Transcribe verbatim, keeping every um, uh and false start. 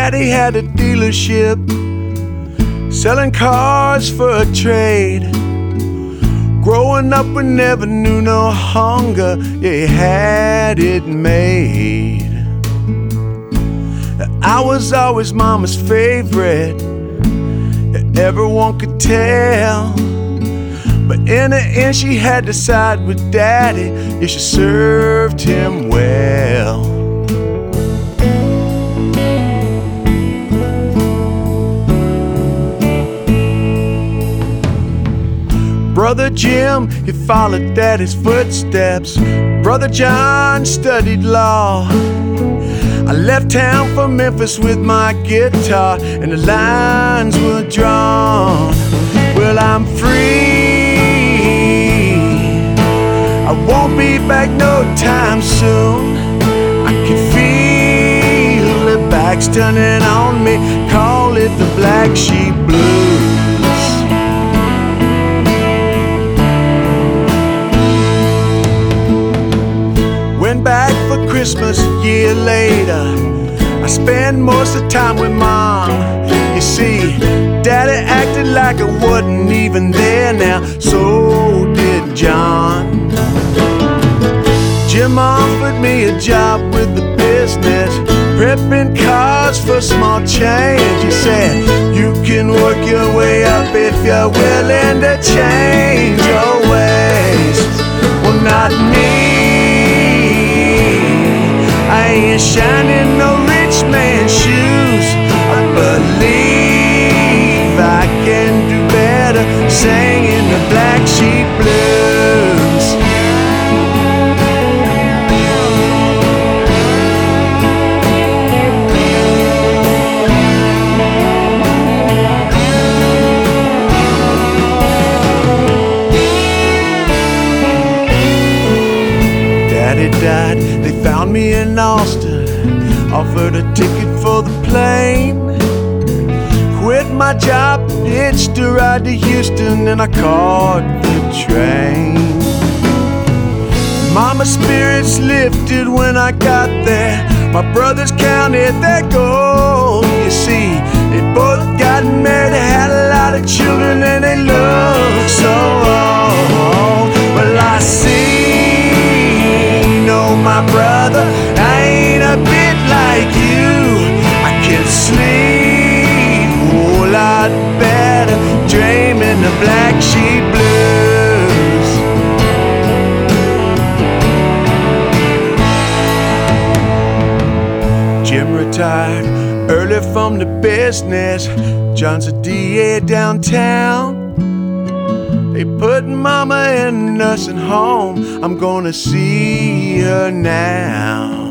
Daddy had a dealership selling cars for a trade. Growing up, we never knew no hunger. Yeah, he had it made. I was always mama's favorite, everyone could tell. But in the end, she had to side with Daddy. Yeah, she served him well. Brother Jim, he followed Daddy's footsteps. Brother John studied law. I left town for Memphis with my guitar, and the lines were drawn. Well, I'm free, I won't be back no time soon. I can feel the backs turning on me. Call it the Black Sheep Blues. Went back for Christmas a year later. I spent most of the time with Mom. You see, Daddy acted like I wasn't even there now. So did John. Jim offered me a job with the business, prepping cars for small change. He said, you can work your way up if you're willing to change your ways. Well, not me. I ain't shining no rich man's shoes. I believe I can do better singing the Black Sheep Blues. Daddy died, they found me in Austin, offered a ticket for the plane. Quit my job, hitched a ride to Houston, and I caught the train. Mama's spirits lifted when I got there. My brothers counted their gold. You see, they both got married, they had a lot of children, and they looked so old. Well, I see, my brother, I ain't a bit like you. I can sleep a whole lot better dreaming the Black Sheep Blues. Jim retired early from the business. John's a D A downtown. They put Mama in a nursing home. I'm gonna see her now.